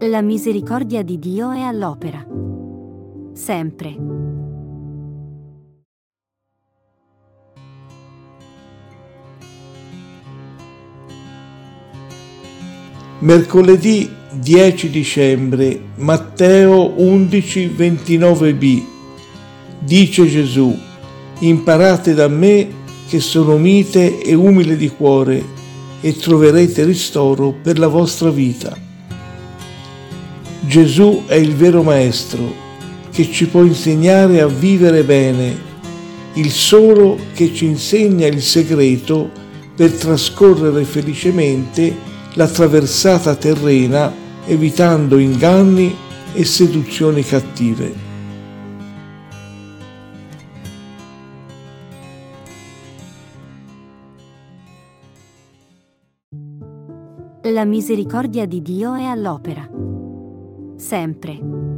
La misericordia di Dio è all'opera. Sempre. Mercoledì 10 dicembre, Matteo 11:29b. Dice Gesù: imparate da me che sono mite e umile di cuore e troverete ristoro per la vostra vita. Gesù è il vero Maestro che ci può insegnare a vivere bene, il solo che ci insegna il segreto per trascorrere felicemente la traversata terrena evitando inganni e seduzioni cattive. La misericordia di Dio è all'opera. Sempre.